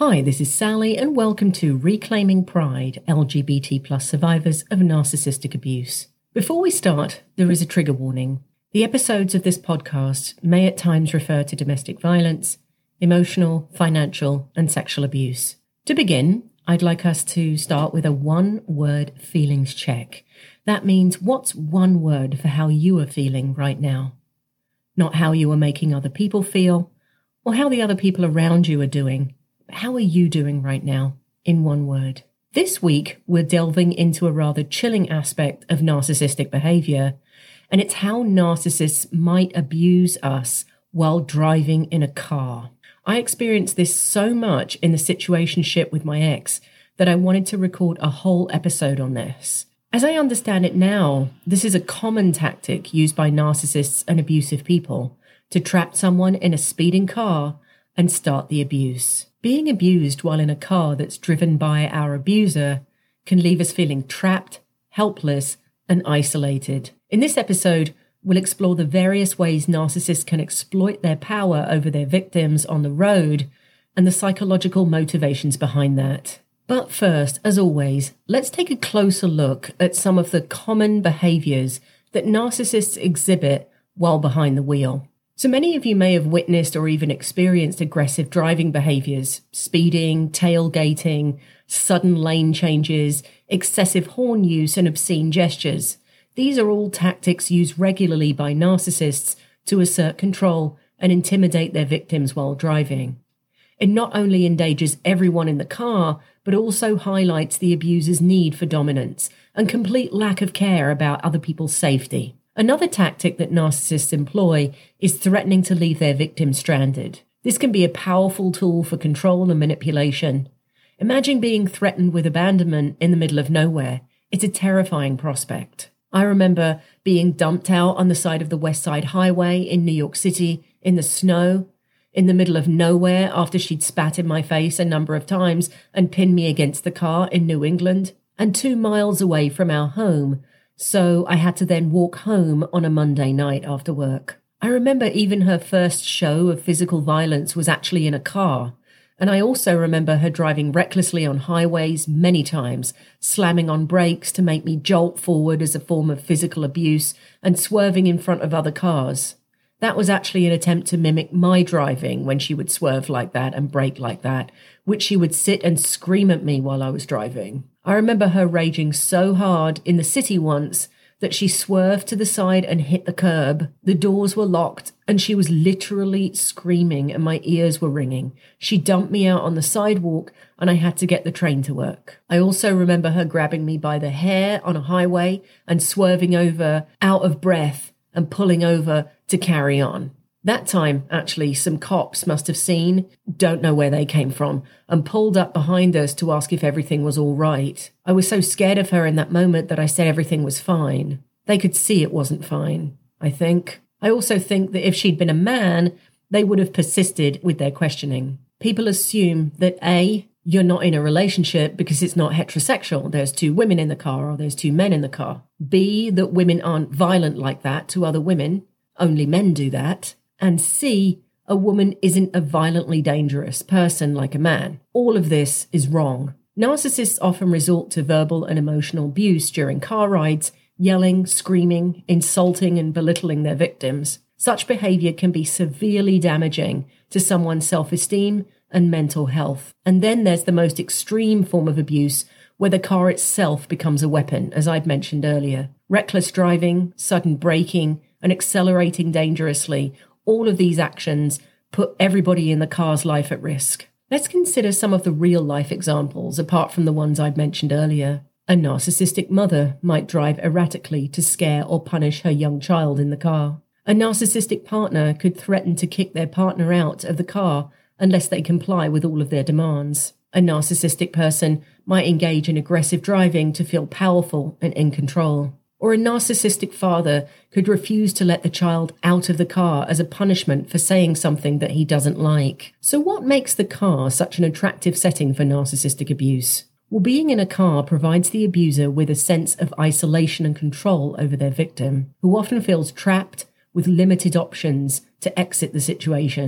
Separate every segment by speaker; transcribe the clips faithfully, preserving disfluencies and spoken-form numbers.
Speaker 1: Hi, this is Sally, and welcome to Reclaiming Pride, L G B T plus survivors of narcissistic abuse. Before we start, there is a trigger warning. The episodes of this podcast may at times refer to domestic violence, emotional, financial, and sexual abuse. To begin, I'd like us to start with a one-word feelings check. That means what's one word for how you are feeling right now? Not how you are making other people feel, or how the other people around you are doing. How are you doing right now, in one word? This week, we're delving into a rather chilling aspect of narcissistic behavior, and it's how narcissists might abuse us while driving in a car. I experienced this so much in the situationship with my ex that I wanted to record a whole episode on this. As I understand it now, this is a common tactic used by narcissists and abusive people to trap someone in a speeding car and start the abuse. Being abused while in a car that's driven by our abuser can leave us feeling trapped, helpless, and isolated. In this episode, we'll explore the various ways narcissists can exploit their power over their victims on the road and the psychological motivations behind that. But first, as always, let's take a closer look at some of the common behaviors that narcissists exhibit while behind the wheel. So many of you may have witnessed or even experienced aggressive driving behaviors, speeding, tailgating, sudden lane changes, excessive horn use, and obscene gestures. These are all tactics used regularly by narcissists to assert control and intimidate their victims while driving. It not only endangers everyone in the car, but also highlights the abuser's need for dominance and complete lack of care about other people's safety. Another tactic that narcissists employ is threatening to leave their victim stranded. This can be a powerful tool for control and manipulation. Imagine being threatened with abandonment in the middle of nowhere. It's a terrifying prospect. I remember being dumped out on the side of the West Side Highway in New York City in the snow, in the middle of nowhere after she'd spat in my face a number of times and pinned me against the car in New England, and two miles away from our home. So I had to then walk home on a Monday night after work. I remember even her first show of physical violence was actually in a car. And I also remember her driving recklessly on highways many times, slamming on brakes to make me jolt forward as a form of physical abuse and swerving in front of other cars. That was actually an attempt to mimic my driving when she would swerve like that and brake like that, which she would sit and scream at me while I was driving. I remember her raging so hard in the city once that she swerved to the side and hit the curb. The doors were locked and she was literally screaming and my ears were ringing. She dumped me out on the sidewalk and I had to get the train to work. I also remember her grabbing me by the hair on a highway and swerving over out of breath and pulling over to carry on. That time, actually, some cops must have seen, don't know where they came from, and pulled up behind us to ask if everything was all right. I was so scared of her in that moment that I said everything was fine. They could see it wasn't fine, I think. I also think that if she'd been a man, they would have persisted with their questioning. People assume that A, you're not in a relationship because it's not heterosexual. There's two women in the car or there's two men in the car. B, that women aren't violent like that to other women. Only men do that. And C, a woman isn't a violently dangerous person like a man. All of this is wrong. Narcissists often resort to verbal and emotional abuse during car rides, yelling, screaming, insulting, and belittling their victims. Such behavior can be severely damaging to someone's self-esteem and mental health. And then there's the most extreme form of abuse, where the car itself becomes a weapon, as I'd mentioned earlier. Reckless driving, sudden braking, and accelerating dangerously. All of these actions put everybody in the car's life at risk. Let's consider some of the real-life examples, apart from the ones I'd mentioned earlier. A narcissistic mother might drive erratically to scare or punish her young child in the car. A narcissistic partner could threaten to kick their partner out of the car unless they comply with all of their demands. A narcissistic person might engage in aggressive driving to feel powerful and in control. Or a narcissistic father could refuse to let the child out of the car as a punishment for saying something that he doesn't like. So what makes the car such an attractive setting for narcissistic abuse? Well, being in a car provides the abuser with a sense of isolation and control over their victim, who often feels trapped with limited options to exit the situation.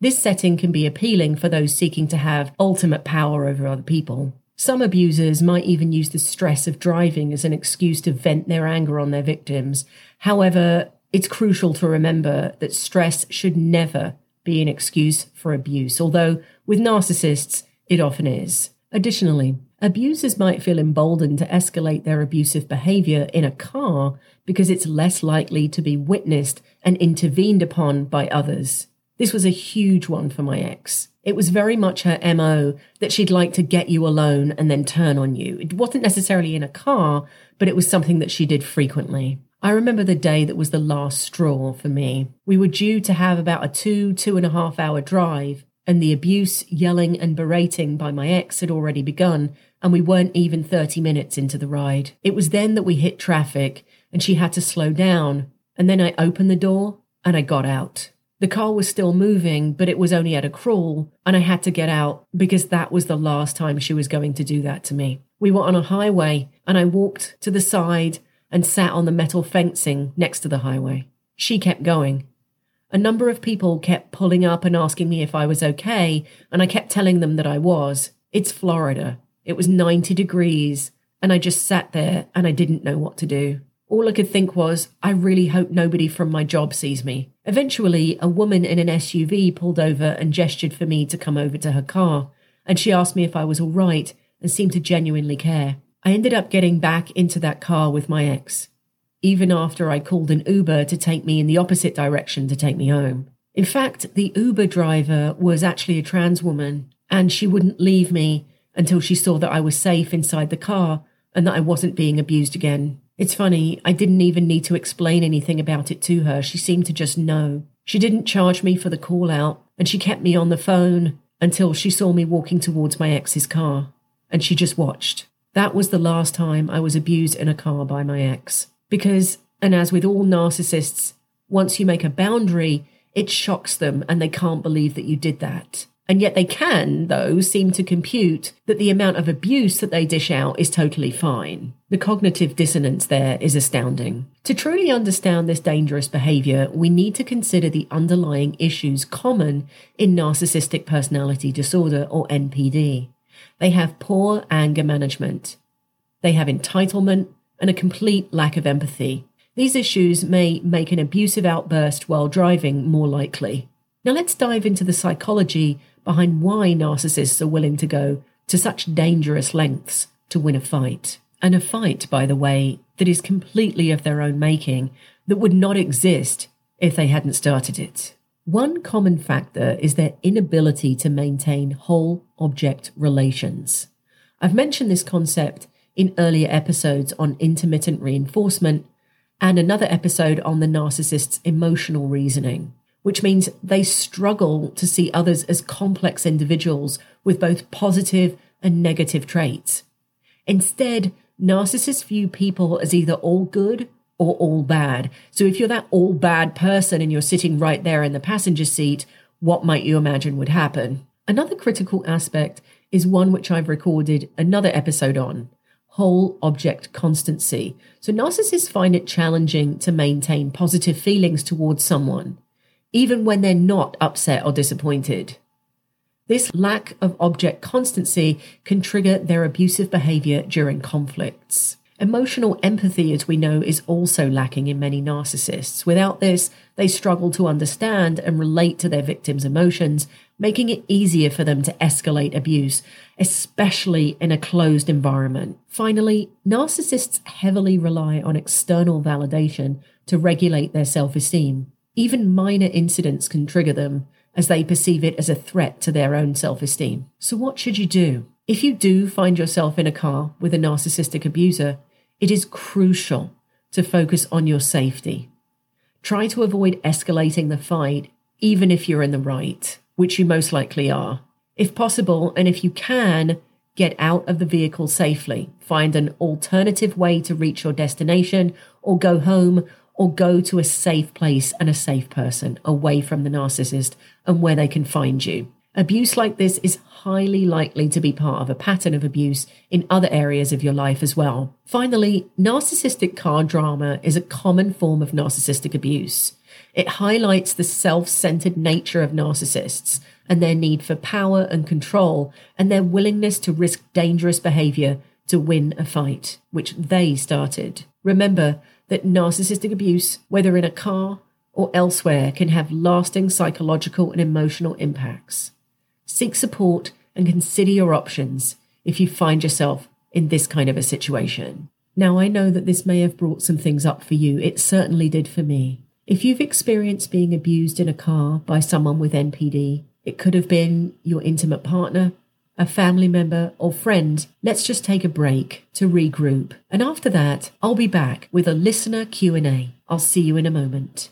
Speaker 1: This setting can be appealing for those seeking to have ultimate power over other people. Some abusers might even use the stress of driving as an excuse to vent their anger on their victims. However, it's crucial to remember that stress should never be an excuse for abuse, although with narcissists, it often is. Additionally, abusers might feel emboldened to escalate their abusive behavior in a car because it's less likely to be witnessed and intervened upon by others. This was a huge one for my ex. It was very much her M O that she'd like to get you alone and then turn on you. It wasn't necessarily in a car, but it was something that she did frequently. I remember the day that was the last straw for me. We were due to have about a two, two and a half hour drive, and the abuse, yelling and berating by my ex had already begun, and we weren't even thirty minutes into the ride. It was then that we hit traffic, and she had to slow down, and then I opened the door, and I got out. The car was still moving, but it was only at a crawl, and I had to get out because that was the last time she was going to do that to me. We were on a highway, and I walked to the side and sat on the metal fencing next to the highway. She kept going. A number of people kept pulling up and asking me if I was okay, and I kept telling them that I was. It's Florida. It was ninety degrees, and I just sat there and I didn't know what to do. All I could think was, I really hope nobody from my job sees me. Eventually, a woman in an S U V pulled over and gestured for me to come over to her car, and she asked me if I was all right and seemed to genuinely care. I ended up getting back into that car with my ex, even after I called an Uber to take me in the opposite direction to take me home. In fact, the Uber driver was actually a trans woman, and she wouldn't leave me until she saw that I was safe inside the car and that I wasn't being abused again. It's funny, I didn't even need to explain anything about it to her. She seemed to just know. She didn't charge me for the call out, and she kept me on the phone until she saw me walking towards my ex's car, and she just watched. That was the last time I was abused in a car by my ex. Because, and as with all narcissists, once you make a boundary, it shocks them and they can't believe that you did that. And yet they can, though, seem to compute that the amount of abuse that they dish out is totally fine. The cognitive dissonance there is astounding. To truly understand this dangerous behavior, we need to consider the underlying issues common in narcissistic personality disorder, or N P D. They have poor anger management. They have entitlement and a complete lack of empathy. These issues may make an abusive outburst while driving more likely. Now let's dive into the psychology behind why narcissists are willing to go to such dangerous lengths to win a fight. And a fight, by the way, that is completely of their own making, that would not exist if they hadn't started it. One common factor is their inability to maintain whole object relations. I've mentioned this concept in earlier episodes on intermittent reinforcement and another episode on the narcissist's emotional reasoning, which means they struggle to see others as complex individuals with both positive and negative traits. Instead, narcissists view people as either all good or all bad. So if you're that all bad person and you're sitting right there in the passenger seat, what might you imagine would happen? Another critical aspect is one which I've recorded another episode on, whole object constancy. So narcissists find it challenging to maintain positive feelings towards someone, even when they're not upset or disappointed. This lack of object constancy can trigger their abusive behavior during conflicts. Emotional empathy, as we know, is also lacking in many narcissists. Without this, they struggle to understand and relate to their victims' emotions, making it easier for them to escalate abuse, especially in a closed environment. Finally, narcissists heavily rely on external validation to regulate their self-esteem. Even minor incidents can trigger them, as they perceive it as a threat to their own self-esteem. So what should you do? If you do find yourself in a car with a narcissistic abuser, it is crucial to focus on your safety. Try to avoid escalating the fight, even if you're in the right, which you most likely are. If possible, and if you can, get out of the vehicle safely. Find an alternative way to reach your destination, or go home, or go to a safe place and a safe person away from the narcissist and where they can find you. Abuse like this is highly likely to be part of a pattern of abuse in other areas of your life as well. Finally, narcissistic car drama is a common form of narcissistic abuse. It highlights the self-centered nature of narcissists and their need for power and control and their willingness to risk dangerous behavior to win a fight, which they started. Remember that narcissistic abuse, whether in a car or elsewhere, can have lasting psychological and emotional impacts. Seek support and consider your options if you find yourself in this kind of a situation. Now, I know that this may have brought some things up for you. It certainly did for me. If you've experienced being abused in a car by someone with N P D, it could have been your intimate partner, a family member, or friend. Let's just take a break to regroup. And after that, I'll be back with a listener Q and A. I'll see you in a moment.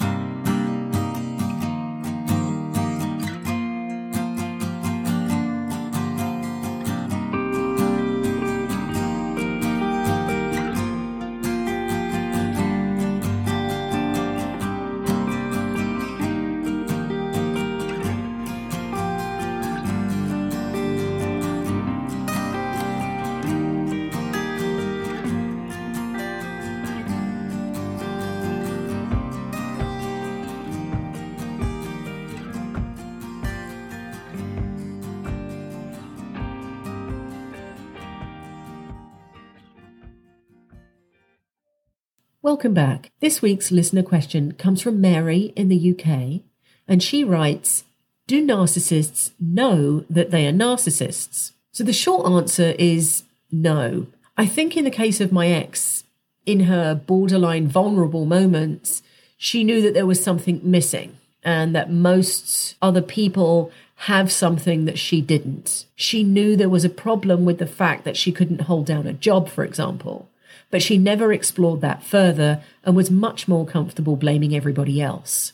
Speaker 1: Welcome back. This week's listener question comes from Mary in the U K, and she writes, do narcissists know that they are narcissists? So the short answer is no. I think in the case of my ex, in her borderline vulnerable moments, she knew that there was something missing and that most other people have something that she didn't. She knew there was a problem with the fact that she couldn't hold down a job, for example. But she never explored that further and was much more comfortable blaming everybody else.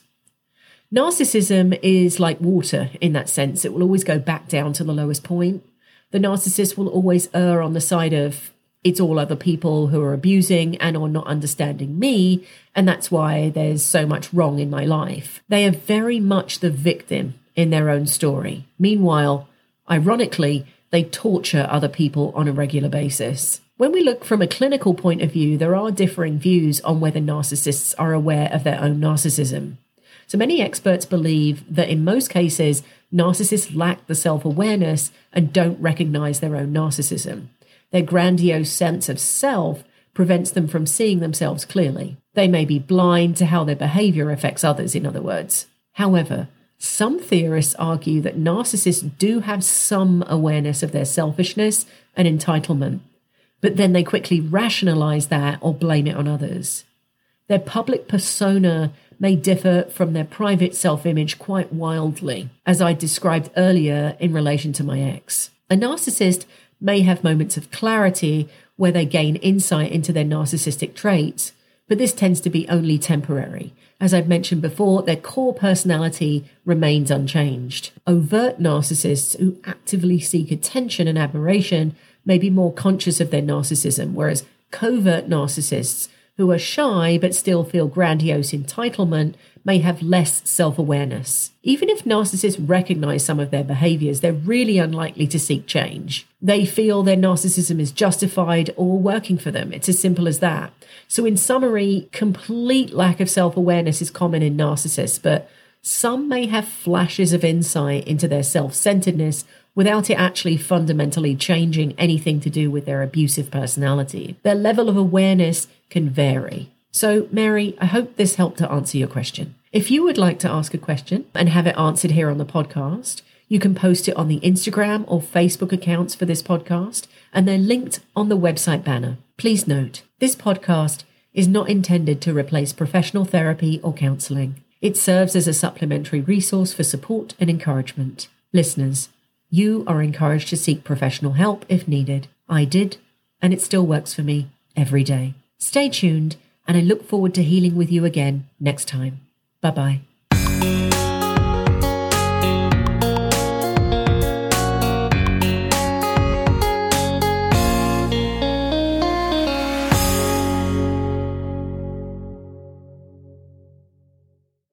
Speaker 1: Narcissism is like water in that sense. It will always go back down to the lowest point. The narcissist will always err on the side of it's all other people who are abusing and are not understanding me, and that's why there's so much wrong in my life. They are very much the victim in their own story. Meanwhile, ironically, they torture other people on a regular basis. When we look from a clinical point of view, there are differing views on whether narcissists are aware of their own narcissism. So many experts believe that in most cases, narcissists lack the self-awareness and don't recognize their own narcissism. Their grandiose sense of self prevents them from seeing themselves clearly. They may be blind to how their behavior affects others, in other words. However, some theorists argue that narcissists do have some awareness of their selfishness and entitlement, but then they quickly rationalize that or blame it on others. Their public persona may differ from their private self-image quite wildly, as I described earlier in relation to my ex. A narcissist may have moments of clarity where they gain insight into their narcissistic traits, but this tends to be only temporary. As I've mentioned before, their core personality remains unchanged. Overt narcissists who actively seek attention and admiration may be more conscious of their narcissism, whereas covert narcissists who are shy but still feel grandiose entitlement may have less self-awareness. Even if narcissists recognize some of their behaviors, they're really unlikely to seek change. They feel their narcissism is justified or working for them. It's as simple as that. So in summary, complete lack of self-awareness is common in narcissists, but some may have flashes of insight into their self-centeredness without it actually fundamentally changing anything to do with their abusive personality. Their level of awareness can vary. So, Mary, I hope this helped to answer your question. If you would like to ask a question and have it answered here on the podcast, you can post it on the Instagram or Facebook accounts for this podcast, and they're linked on the website banner. Please note, this podcast is not intended to replace professional therapy or counselling. It serves as a supplementary resource for support and encouragement. Listeners, you are encouraged to seek professional help if needed. I did, and it still works for me every day. Stay tuned, and I look forward to healing with you again next time. Bye-bye.